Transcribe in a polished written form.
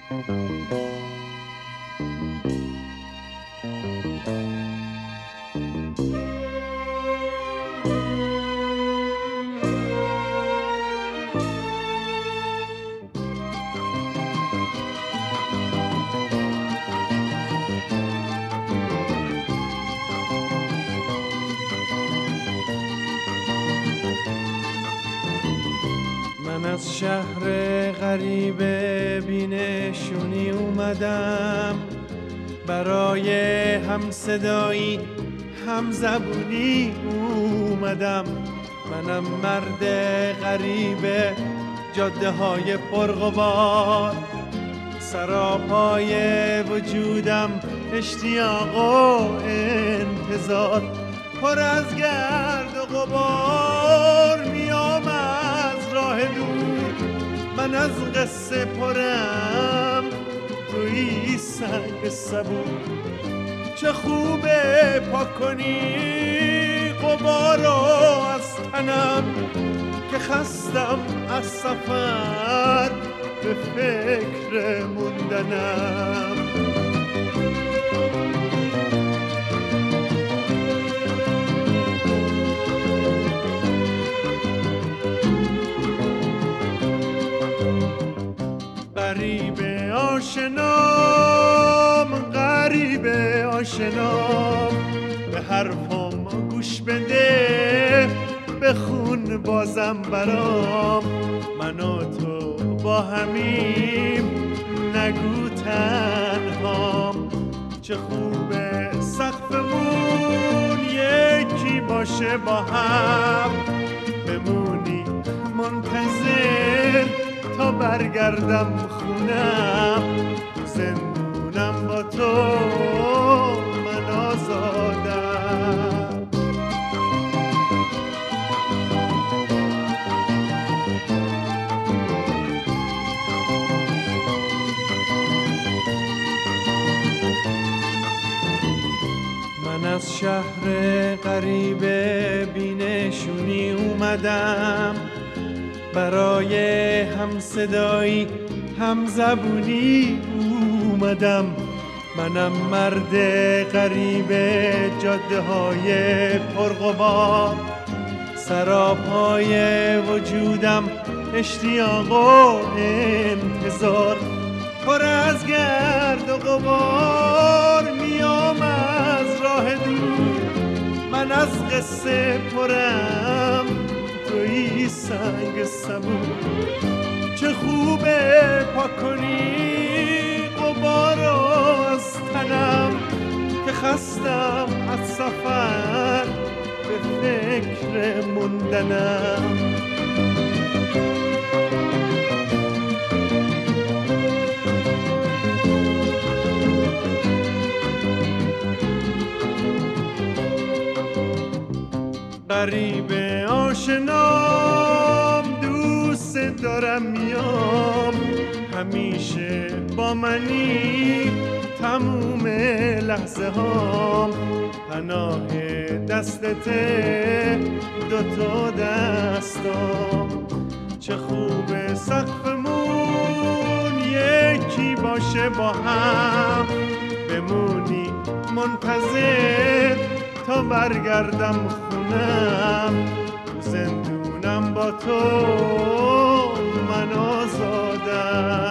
من از شهر غریب بینشونی اومدم، برای همصدایی همزبونی اومدم. منم مرد غریب جاده های پرغبار، سراپای وجودم اشتیاق و انتظار. پر از گرد و غبار میام از راه دور، من از قصه پرم توی سنگ صبور. چه خوبه پاک کنی غبارو از تنم، که خستم از سفر به فکر موندنم. غریب آشنام به حرفم گوش بده، بخون بازم برام. من و تو با همیم نگو تنهام. چه خوبه سقفمون یکی باشه، با هم بمونی منتظر تا برگردم خونم. زندونم با تو من آزادم. من از شهر غریب بینشونی اومدم، برای همصدایی همزبونی اومدم. منم مرد غریب جاده های پرغبار، سراپای وجودم اشتیاق و انتظار. پر از گرد و غبار میام از راه دور، من از قصه پرم توی سنگ صبور. چه خوبه پاک کنی غبارو از تنم، که خستم از سفر به فکر موندنم. غریب آشنام دوست دارم، میام همیشه با منی تموم لحظه هام. پناه دستته دوتا دستام. چه خوبه سقفمون یکی باشه، با هم بمونی منتظر تا برگردم خونم. زندونم با تو من آزادم.